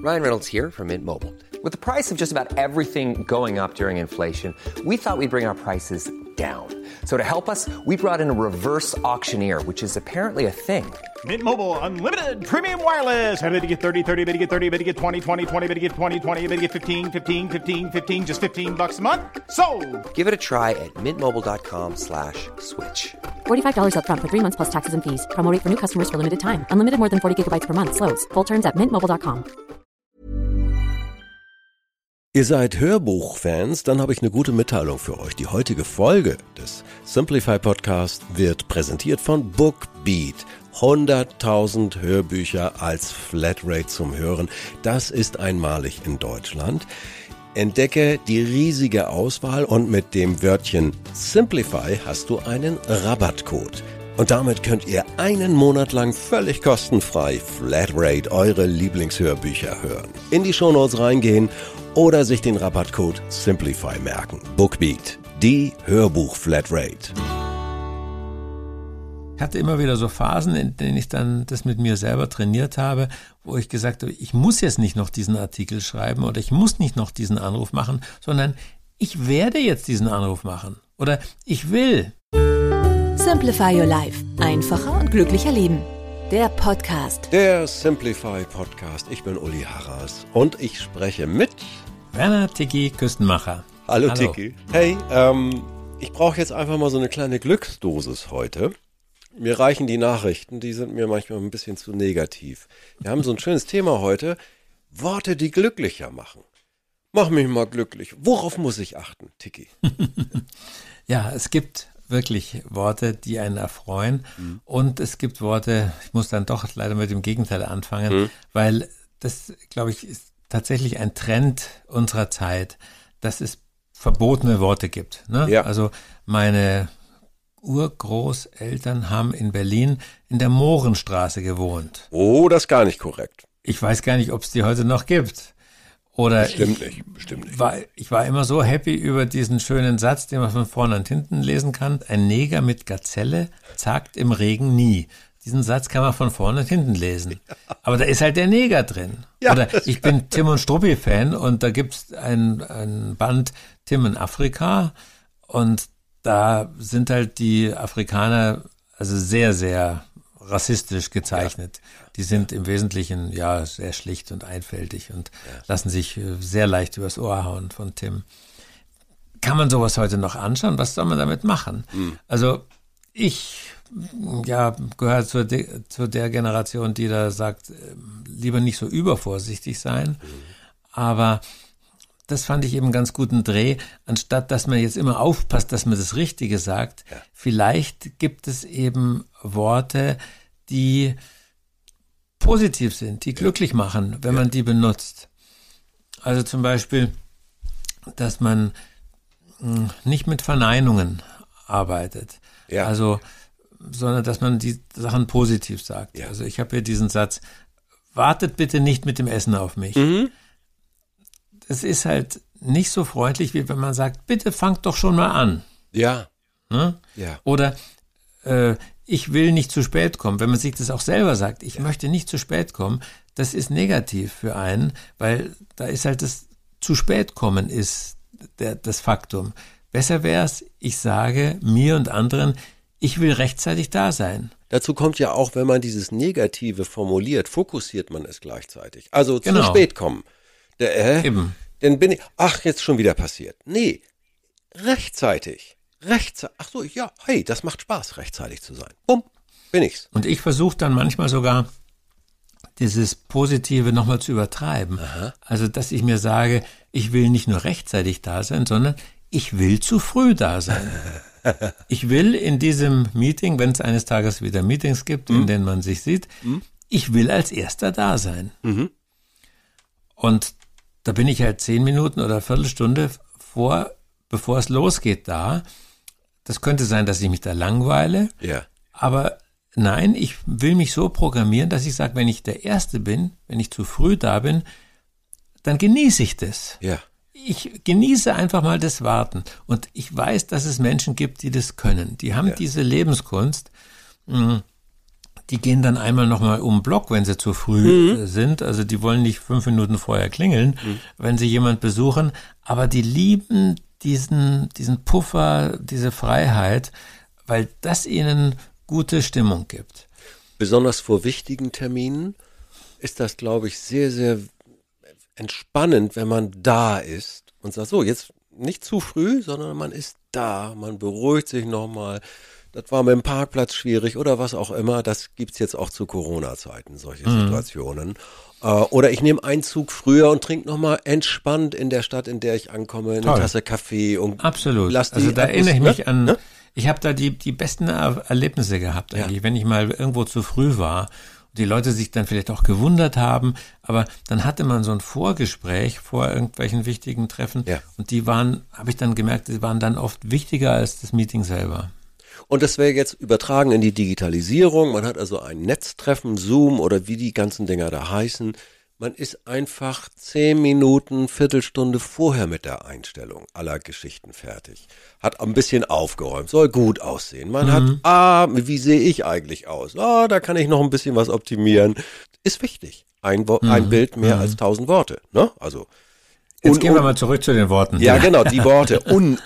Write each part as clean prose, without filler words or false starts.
Ryan Reynolds here from Mint Mobile. With the price of just about everything going up during inflation, we thought we'd bring our prices down. So to help us, we brought in a reverse auctioneer, which is apparently a thing. Mint Mobile Unlimited Premium Wireless. How to get 30, 30, how to get 30, how to get 20, 20, 20, how to get 20, 20, how to get 15, 15, 15, 15, just $15 a month? Sold! Give it a try at mintmobile.com/switch. $45 up front for 3 months plus taxes and fees. Promo rate for new customers for limited time. Unlimited more than 40 gigabytes per month. Slows full terms at mintmobile.com. Ihr seid Hörbuchfans, dann habe ich eine gute Mitteilung für euch. Die heutige Folge des Simplify Podcast wird präsentiert von Bookbeat. 100.000 Hörbücher als Flatrate zum Hören. Das ist einmalig in Deutschland. Entdecke die riesige Auswahl und mit dem Wörtchen Simplify hast du einen Rabattcode. Und damit könnt ihr einen Monat lang völlig kostenfrei Flatrate eure Lieblingshörbücher hören. In die Shownotes reingehen oder sich den Rabattcode Simplify merken. Bookbeat, die Hörbuch-Flatrate. Ich hatte immer wieder so Phasen, in denen ich dann das mit mir selber trainiert habe, wo ich gesagt habe, ich muss jetzt nicht noch diesen Artikel schreiben oder ich muss nicht noch diesen Anruf machen, sondern ich werde jetzt diesen Anruf machen oder ich will. Simplify Your Life. Einfacher und glücklicher leben. Der Podcast. Der Simplify Podcast. Ich bin Uli Harras und ich spreche mit Werner Tiki Küstenmacher. Hallo Tiki. Hey, ich brauche jetzt einfach mal so eine kleine Glücksdosis heute. Mir reichen die Nachrichten, die sind mir manchmal ein bisschen zu negativ. Wir haben so ein schönes Thema heute. Worte, die glücklicher machen. Mach mich mal glücklich. Worauf muss ich achten, Tiki? Ja, es gibt wirklich Worte, die einen erfreuen. Und es gibt Worte, ich muss dann doch leider mit dem Gegenteil anfangen, weil das, glaube ich, ist tatsächlich ein Trend unserer Zeit, dass es verbotene Worte gibt. Ne? Ja. Also meine Urgroßeltern haben in Berlin in der Mohrenstraße gewohnt. Oh, das ist gar nicht korrekt. Ich weiß gar nicht, ob es die heute noch gibt. Oder Bestimmt nicht. Ich war immer so happy über diesen schönen Satz, den man von vorne und hinten lesen kann. Ein Neger mit Gazelle zagt im Regen nie. Diesen Satz kann man von vorne und hinten lesen. Aber da ist halt der Neger drin. Ja, oder ich bin Tim und Struppi-Fan und da gibt's ein Band Tim in Afrika und da sind halt die Afrikaner also sehr, sehr rassistisch gezeichnet. Ja. Die sind im Wesentlichen ja sehr schlicht und einfältig und lassen sich sehr leicht übers Ohr hauen von Tim. Kann man sowas heute noch anschauen? Was soll man damit machen? Also ich gehöre zu der Generation, die da sagt, lieber nicht so übervorsichtig sein. Aber das fand ich eben einen ganz guten Dreh, anstatt dass man jetzt immer aufpasst, dass man das Richtige sagt. Ja. Vielleicht gibt es eben Worte, die positiv sind, die glücklich machen, wenn man die benutzt. Also zum Beispiel, dass man nicht mit Verneinungen arbeitet. Ja. Also, sondern dass man die Sachen positiv sagt. Ja. Also ich habe hier diesen Satz, wartet bitte nicht mit dem Essen auf mich. Es ist halt nicht so freundlich, wie wenn man sagt, bitte fangt doch schon mal an. Ja. Ne? Ja. Oder ich will nicht zu spät kommen. Wenn man sich das auch selber sagt, ich möchte nicht zu spät kommen, das ist negativ für einen, weil da ist halt das zu spät kommen ist das Faktum. Besser wäre es, ich sage mir und anderen, ich will rechtzeitig da sein. Dazu kommt ja auch, wenn man dieses Negative formuliert, fokussiert man es gleichzeitig. Also zu spät kommen. Eben. Dann bin ich, jetzt schon wieder passiert. Nee, rechtzeitig. Ach so, ja, hey, das macht Spaß, rechtzeitig zu sein. Bumm, bin ich's. Und ich versuche dann manchmal sogar, dieses Positive nochmal zu übertreiben. Aha. Also, dass ich mir sage, ich will nicht nur rechtzeitig da sein, sondern ich will zu früh da sein. Ich will in diesem Meeting, wenn es eines Tages wieder Meetings gibt, in denen man sich sieht, ich will als Erster da sein. Und da bin ich halt 10 Minuten oder eine Viertelstunde bevor es losgeht da. Das könnte sein, dass ich mich da langweile. Ja. Aber nein, ich will mich so programmieren, dass ich sage, wenn ich der Erste bin, wenn ich zu früh da bin, dann genieße ich das. Ja. Ich genieße einfach mal das Warten. Und ich weiß, dass es Menschen gibt, die das können. Die haben diese Lebenskunst, die gehen dann einmal nochmal um den Block, wenn sie zu früh sind. Also die wollen nicht 5 Minuten vorher klingeln, wenn sie jemand besuchen. Aber die lieben diesen Puffer, diese Freiheit, weil das ihnen gute Stimmung gibt. Besonders vor wichtigen Terminen ist das, glaube ich, sehr, sehr entspannend, wenn man da ist und sagt, so, jetzt nicht zu früh, sondern man ist da, man beruhigt sich nochmal. Das war mit dem Parkplatz schwierig oder was auch immer. Das gibt's jetzt auch zu Corona-Zeiten, solche Situationen. Oder ich nehme einen Zug früher und trinke nochmal entspannt in der Stadt, in der ich ankomme, eine Tasse Kaffee. Und absolut. Also da erinnere ich mich an, ich habe da die besten Erlebnisse gehabt eigentlich, wenn ich mal irgendwo zu früh war. Die Leute sich dann vielleicht auch gewundert haben, aber dann hatte man so ein Vorgespräch vor irgendwelchen wichtigen Treffen und die waren, habe ich dann gemerkt, die waren dann oft wichtiger als das Meeting selber. Und das wäre jetzt übertragen in die Digitalisierung. Man hat also ein Netztreffen, Zoom oder wie die ganzen Dinger da heißen. Man ist einfach 10 Minuten, Viertelstunde vorher mit der Einstellung aller Geschichten fertig. Hat ein bisschen aufgeräumt, soll gut aussehen. Man hat, wie sehe ich eigentlich aus? Da kann ich noch ein bisschen was optimieren. Ist wichtig. Ein Bild mehr als 1000 Worte. Ne? Also jetzt gehen wir mal zurück zu den Worten. Ja, genau, die Worte.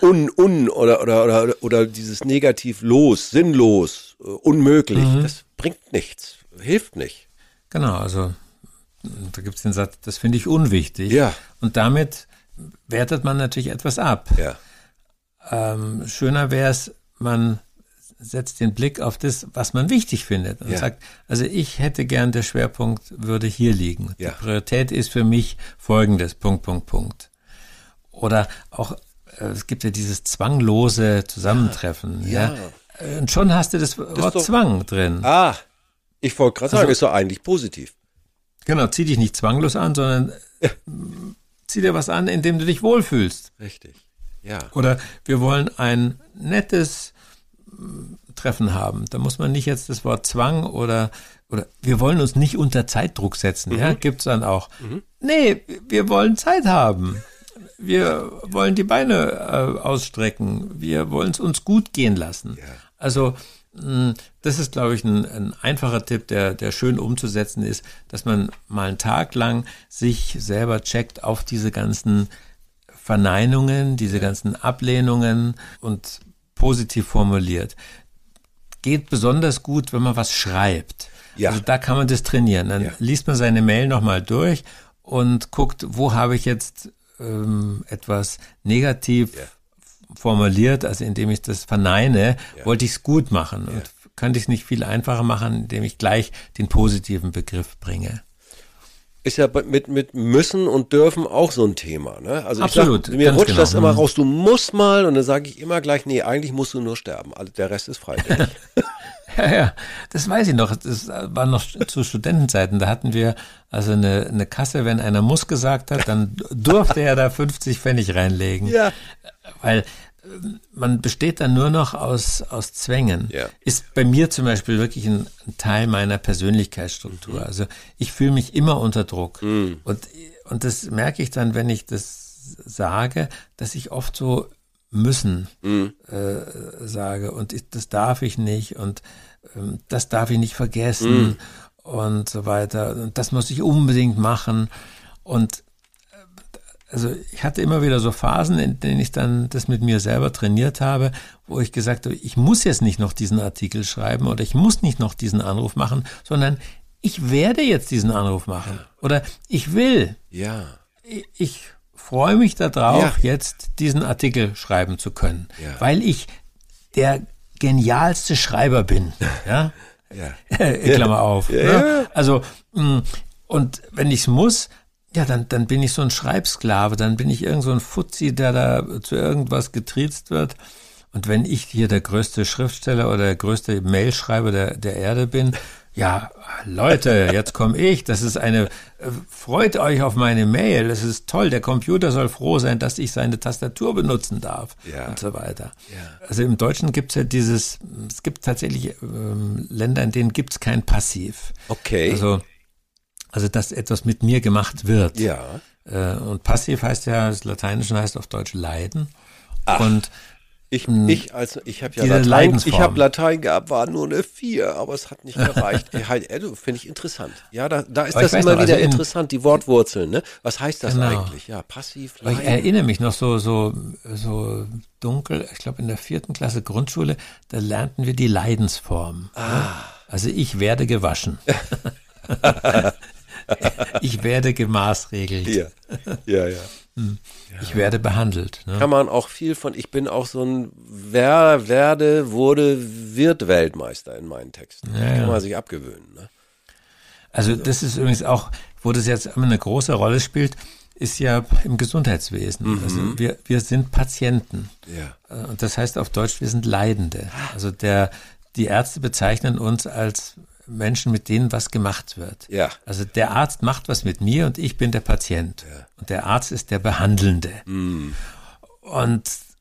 Oder dieses Negativ los, sinnlos, unmöglich. Das bringt nichts, hilft nicht. Genau, also da gibt's den Satz, das finde ich unwichtig. Ja. Und damit wertet man natürlich etwas ab. Ja. Schöner wäre es, man setzt den Blick auf das, was man wichtig findet und sagt, also ich hätte gern, der Schwerpunkt würde hier liegen. Die Priorität ist für mich folgendes, ... Oder auch, es gibt ja dieses zwanglose Zusammentreffen. Ja. Und schon hast du das Wort Zwang drin. Ich wollte gerade sagen, ist doch eigentlich positiv. Genau, zieh dich nicht zwanglos an, sondern zieh dir was an, in dem du dich wohlfühlst. Richtig, ja. Oder wir wollen ein nettes Treffen haben. Da muss man nicht jetzt das Wort Zwang oder wir wollen uns nicht unter Zeitdruck setzen. Ja, gibt's dann auch. Nee, wir wollen Zeit haben. Wir wollen die Beine ausstrecken. Wir wollen es uns gut gehen lassen. Ja. Also das ist, glaube ich, ein einfacher Tipp, der schön umzusetzen ist, dass man mal einen Tag lang sich selber checkt auf diese ganzen Verneinungen, diese ganzen Ablehnungen und positiv formuliert. Geht besonders gut, wenn man was schreibt. Ja. Also da kann man das trainieren. Dann liest man seine Mail nochmal durch und guckt, wo habe ich jetzt etwas negativ formuliert, also indem ich das verneine, wollte ich es gut machen. Und könnte ich es nicht viel einfacher machen, indem ich gleich den positiven Begriff bringe. Ist ja mit müssen und dürfen auch so ein Thema. Ne? Also absolut, mir rutscht das immer raus, du musst mal, und dann sage ich immer gleich, nee, eigentlich musst du nur sterben. Also der Rest ist freiwillig. Ja, das weiß ich noch. Das war noch zu Studentenzeiten. Da hatten wir also eine Kasse, wenn einer muss gesagt hat, dann durfte er da 50 Pfennig reinlegen. Ja. Weil man besteht dann nur noch aus Zwängen. Ja. Ist bei mir zum Beispiel wirklich ein Teil meiner Persönlichkeitsstruktur. Also ich fühle mich immer unter Druck. Und das merke ich dann, wenn ich das sage, dass ich oft so müssen sage und das darf ich nicht und das darf ich nicht vergessen und so weiter. Und das muss ich unbedingt machen. Und also ich hatte immer wieder so Phasen, in denen ich dann das mit mir selber trainiert habe, wo ich gesagt habe, ich muss jetzt nicht noch diesen Artikel schreiben oder ich muss nicht noch diesen Anruf machen, sondern ich werde jetzt diesen Anruf machen oder ich will. Ja. Ich freue mich darauf, jetzt diesen Artikel schreiben zu können, weil ich der genialste Schreiber bin. Ja? Klammer auf. Ne? Also, und wenn ich es muss, dann bin ich so ein Schreibsklave, dann bin ich irgend so ein Fuzzi, der da zu irgendwas getriezt wird. Und wenn ich hier der größte Schriftsteller oder der größte Mailschreiber der Erde bin, ja, Leute, jetzt komme ich, freut euch auf meine Mail, das ist toll, der Computer soll froh sein, dass ich seine Tastatur benutzen darf und so weiter. Ja. Also im Deutschen gibt es ja es gibt tatsächlich Länder, in denen gibt es kein Passiv. Okay. Also dass etwas mit mir gemacht wird. Ja. Und passiv heißt ja, das Lateinische heißt auf Deutsch leiden. Ach. Und Ich habe ja Latein gehabt, war nur eine 4, aber es hat nicht gereicht. Finde ich interessant. Ja, da ist das immer wieder interessant, die Wortwurzeln, ne? Was heißt das eigentlich? Ja, passiv, leiden. Ich erinnere mich noch so dunkel, ich glaube in der 4. Klasse Grundschule, da lernten wir die Leidensform. Ne? Also ich werde gewaschen. Ich werde gemaßregelt. Ja. Ich werde behandelt. Ne? Kann man auch viel von, ich bin auch so ein wird Weltmeister in meinen Texten. Kann man sich abgewöhnen. Ne? Also das ist übrigens auch, wo das jetzt immer eine große Rolle spielt, ist ja im Gesundheitswesen. Also wir sind Patienten. Ja. Und das heißt auf Deutsch, wir sind Leidende. Also die Ärzte bezeichnen uns als Menschen, mit denen was gemacht wird. Ja. Also der Arzt macht was mit mir und ich bin der Patient. Ja. Und der Arzt ist der Behandelnde. Und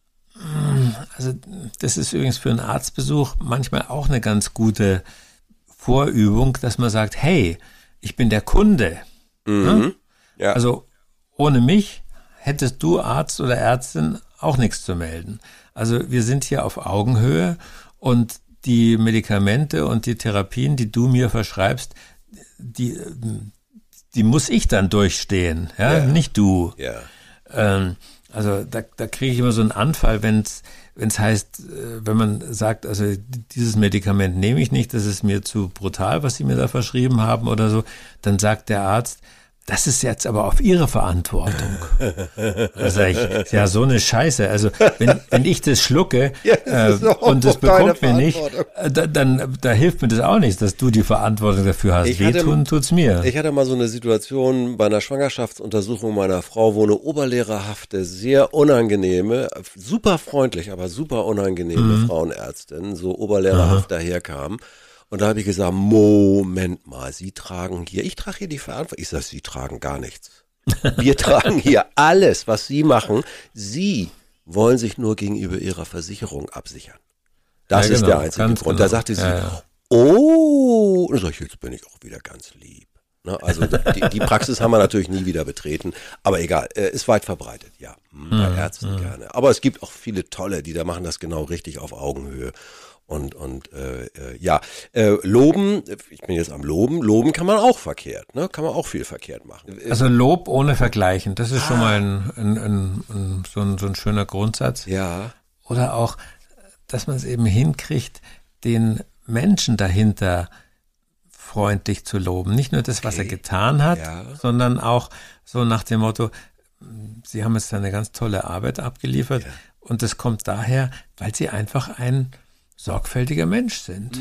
also das ist übrigens für einen Arztbesuch manchmal auch eine ganz gute Vorübung, dass man sagt, hey, ich bin der Kunde. Ja. Also ohne mich hättest du Arzt oder Ärztin auch nichts zu melden. Also wir sind hier auf Augenhöhe und die Medikamente und die Therapien, die du mir verschreibst, die muss ich dann durchstehen, nicht du. Ja. Also da kriege ich immer so einen Anfall, wenn es heißt, wenn man sagt, also dieses Medikament nehme ich nicht, das ist mir zu brutal, was sie mir da verschrieben haben oder so, dann sagt der Arzt, das ist jetzt aber auf Ihre Verantwortung. Da sage ich, ja, so eine Scheiße. Also wenn ich das schlucke und das bekommt mir nicht, dann hilft mir das auch nicht, dass du die Verantwortung dafür hast. Wehtun tut's mir. Ich hatte mal so eine Situation bei einer Schwangerschaftsuntersuchung meiner Frau, wo eine oberlehrerhafte, sehr unangenehme, super freundlich, aber super unangenehme Frauenärztin so oberlehrerhaft daherkam. Und da habe ich gesagt, Moment mal, ich trage hier die Verantwortung. Ich sage, Sie tragen gar nichts. Wir tragen hier alles, was Sie machen. Sie wollen sich nur gegenüber Ihrer Versicherung absichern. Das ist der einzige Grund. Genau. Da sagte sie, oh, und sag ich, jetzt bin ich auch wieder ganz lieb. Ne? Also die Praxis haben wir natürlich nie wieder betreten, aber egal, ist weit verbreitet, ja, bei Ärzten gerne. Aber es gibt auch viele tolle, die da machen das genau richtig auf Augenhöhe. Und Loben, ich bin jetzt am Loben kann man auch verkehrt, ne? Kann man auch viel verkehrt machen. Also Lob ohne Vergleichen, das ist schon mal so ein schöner Grundsatz. Ja. Oder auch, dass man es eben hinkriegt, den Menschen dahinter freundlich zu loben. Nicht nur das, was er getan hat, sondern auch so nach dem Motto, Sie haben jetzt eine ganz tolle Arbeit abgeliefert und das kommt daher, weil Sie einfach ein sorgfältiger Mensch sind.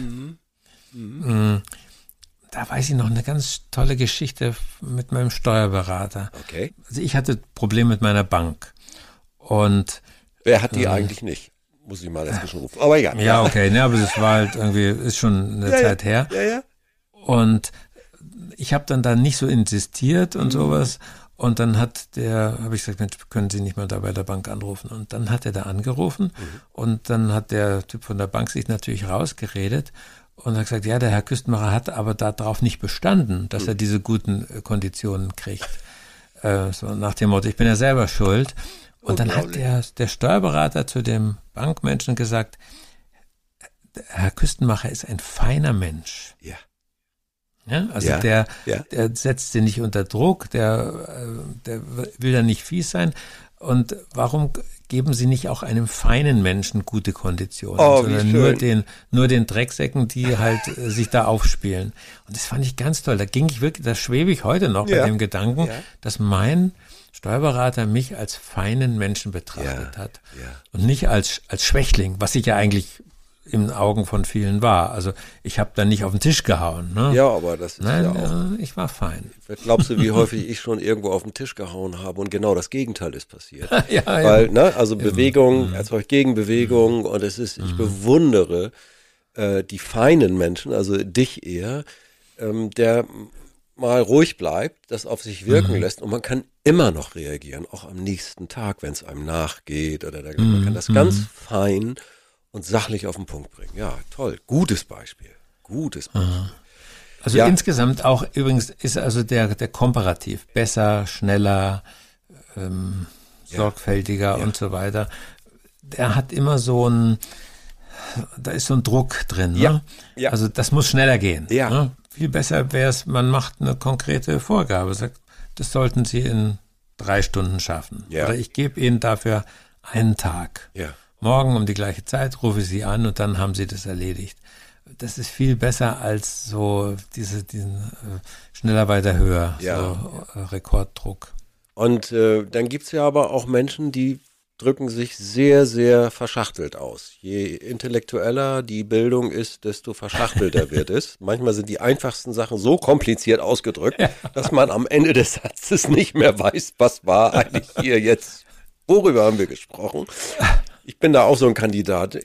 Da weiß ich noch eine ganz tolle Geschichte mit meinem Steuerberater. Okay. Also ich hatte Probleme mit meiner Bank. Und wer hat die eigentlich nicht? Muss ich mal dazwischen rufen. Aber egal. Ja, okay, ne, aber das war halt irgendwie, ist schon eine Zeit her. Ja. Und ich habe dann da nicht so insistiert und sowas. Und dann habe ich gesagt, Mensch, können Sie nicht mal da bei der Bank anrufen? Und dann hat er da angerufen und dann hat der Typ von der Bank sich natürlich rausgeredet und hat gesagt, ja, der Herr Küstenmacher hat aber darauf nicht bestanden, dass er diese guten Konditionen kriegt. So nach dem Motto, ich bin ja selber schuld. Und dann hat der Steuerberater zu dem Bankmenschen gesagt, Herr Küstenmacher ist ein feiner Mensch. Ja. Ja, also der setzt sie nicht unter Druck, der will da nicht fies sein. Und warum geben Sie nicht auch einem feinen Menschen gute Konditionen, sondern nur den Drecksäcken, die halt sich da aufspielen? Und das fand ich ganz toll. Da schwebe ich heute noch bei dem Gedanken, dass mein Steuerberater mich als feinen Menschen betrachtet hat und nicht als Schwächling, was ich ja eigentlich in Augen von vielen war. Also ich habe da nicht auf den Tisch gehauen. Ne? Ja, aber das ist auch... ich war fein. Glaubst du, wie häufig ich schon irgendwo auf den Tisch gehauen habe und genau das Gegenteil ist passiert? Weil, also Bewegung erzeugt Gegenbewegung und es ist, ich bewundere die feinen Menschen, also dich eher, der mal ruhig bleibt, das auf sich wirken lässt und man kann immer noch reagieren, auch am nächsten Tag, wenn es einem nachgeht oder man kann das ganz fein und sachlich auf den Punkt bringen. Ja, toll. Gutes Beispiel. Also insgesamt auch übrigens ist also der Komparativ besser, schneller, sorgfältiger und so weiter. der hat immer da ist so ein Druck drin. Ne? Ja, ja. Also das muss schneller gehen. Ja. Ne? Viel besser wäre es, man macht eine konkrete Vorgabe, sagt, das sollten Sie in 3 Stunden schaffen. Ja. Oder ich gebe Ihnen dafür einen Tag. Ja. Morgen um die gleiche Zeit rufe ich Sie an und dann haben Sie das erledigt. Das ist viel besser als so diesen schneller, weiter, höher, so Rekorddruck. Und dann gibt's ja aber auch Menschen, die drücken sich sehr, sehr verschachtelt aus. Je intellektueller die Bildung ist, desto verschachtelter wird es. Manchmal sind die einfachsten Sachen so kompliziert ausgedrückt, dass man am Ende des Satzes nicht mehr weiß, was war eigentlich hier jetzt, worüber haben wir gesprochen. Ich bin da auch so ein Kandidat.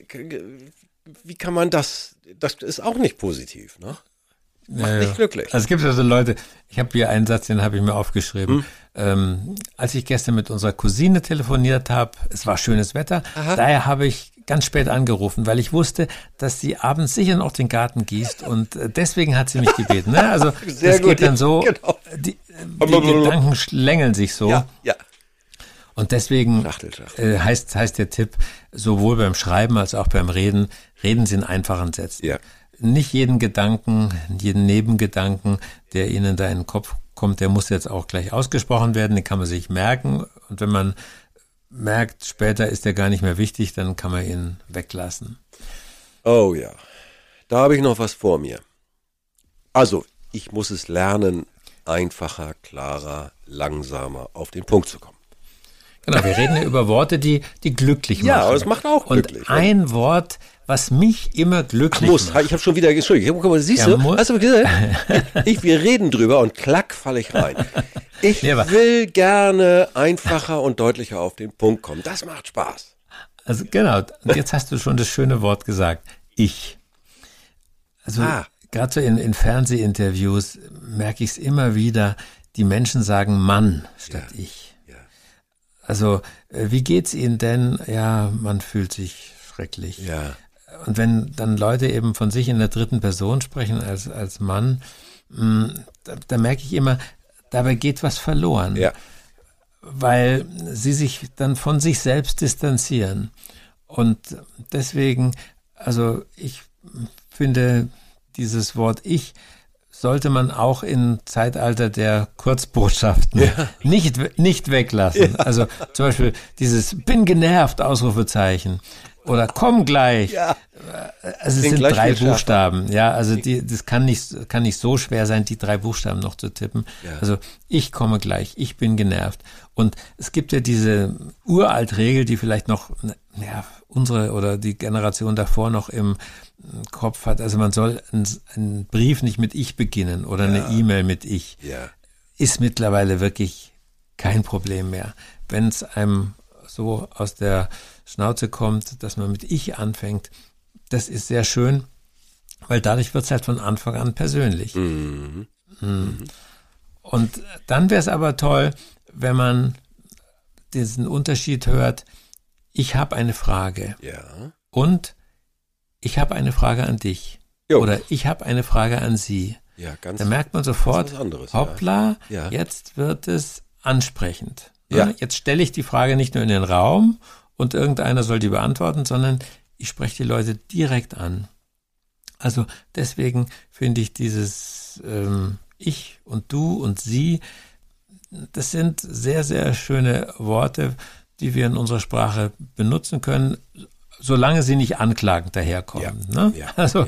Wie kann man das ist auch nicht positiv, ne? Macht nicht glücklich. Also es gibt ja so Leute, ich habe hier einen Satz, den habe ich mir aufgeschrieben. Als ich gestern mit unserer Cousine telefoniert habe, es war schönes Wetter, daher habe ich ganz spät angerufen, weil ich wusste, dass sie abends sicher noch den Garten gießt und deswegen hat sie mich gebeten. Ne? Also Sehr das gut, geht dann so, genau. die Gedanken schlängeln sich so. Ja. Und deswegen heißt der Tipp, sowohl beim Schreiben als auch beim Reden Sie in einfachen Sätzen. Ja. Nicht jeden Nebengedanken, der Ihnen da in den Kopf kommt, der muss jetzt auch gleich ausgesprochen werden, den kann man sich merken. Und wenn man merkt, später ist der gar nicht mehr wichtig, dann kann man ihn weglassen. Oh ja, da habe ich noch was vor mir. Also, ich muss es lernen, einfacher, klarer, langsamer auf den Punkt zu kommen. Genau, wir reden ja über Worte, die glücklich machen. Ja, aber es macht auch glücklich. Und ein Wort, was mich immer glücklich macht. Ich habe schon wieder, Entschuldigung, siehst du, hast du gesagt? Wir reden drüber und klack falle ich rein. Ich will gerne einfacher und deutlicher auf den Punkt kommen. Das macht Spaß. Also genau, und jetzt hast du schon das schöne Wort gesagt. Ich. Also gerade so in Fernsehinterviews merke ich es immer wieder, die Menschen sagen Mann statt ich. Also, wie geht's Ihnen denn? Ja, man fühlt sich schrecklich. Ja. Und wenn dann Leute eben von sich in der 3. Person sprechen als Mann, da merke ich immer, dabei geht was verloren. Ja. Weil sie sich dann von sich selbst distanzieren. Und deswegen, also ich finde, dieses Wort Ich sollte man auch im Zeitalter der Kurzbotschaften nicht weglassen. Ja. Also zum Beispiel dieses bin genervt, Ausrufezeichen. Oder komm gleich. Ja. Also es sind 3 Buchstaben. Ja, also das kann nicht so schwer sein, die 3 Buchstaben noch zu tippen. Ja. Also ich komme gleich, ich bin genervt. Und es gibt ja diese uralt Regel, die vielleicht noch unsere oder die Generation davor noch im Kopf hat. Also man soll einen Brief nicht mit ich beginnen oder eine E-Mail mit ich. Ja. Ist mittlerweile wirklich kein Problem mehr. Wenn es einem so aus der Schnauze kommt, dass man mit ich anfängt, das ist sehr schön, weil dadurch wird es halt von Anfang an persönlich. Mhm. Und dann wäre es aber toll, wenn man diesen Unterschied hört, ich habe eine Frage und ich habe eine Frage an dich oder ich habe eine Frage an Sie. Ja, da merkt man sofort, hoppla, jetzt wird es ansprechend. Ja. Jetzt stelle ich die Frage nicht nur in den Raum und irgendeiner soll die beantworten, sondern ich spreche die Leute direkt an. Also deswegen finde ich dieses Ich und Du und Sie, das sind sehr, sehr schöne Worte, die wir in unserer Sprache benutzen können, solange sie nicht anklagend daherkommen. Ja, ne?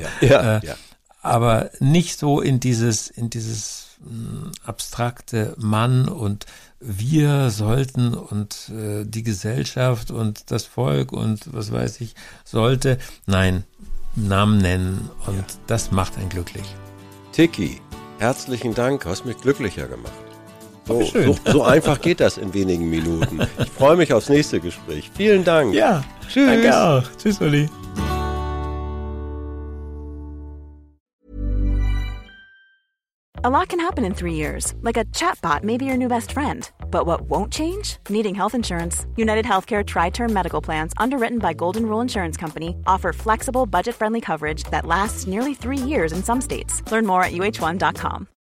Aber nicht so in dieses abstrakte Mann und wir sollten und die Gesellschaft und das Volk und was weiß ich sollte. Nein, Namen nennen und das macht einen glücklich. Tiki, herzlichen Dank, hast mich glücklicher gemacht. So einfach geht das in wenigen Minuten. Ich freue mich aufs nächste Gespräch. Vielen Dank. Ja, tschüss. Danke auch. Tschüss, Uli. A lot can happen in 3 years, like a chatbot may be your new best friend. But what won't change? Needing health insurance. United Healthcare Tri-Term Medical Plans, underwritten by Golden Rule Insurance Company, offer flexible, budget-friendly coverage that lasts nearly 3 years in some states. Learn more at uh1.com.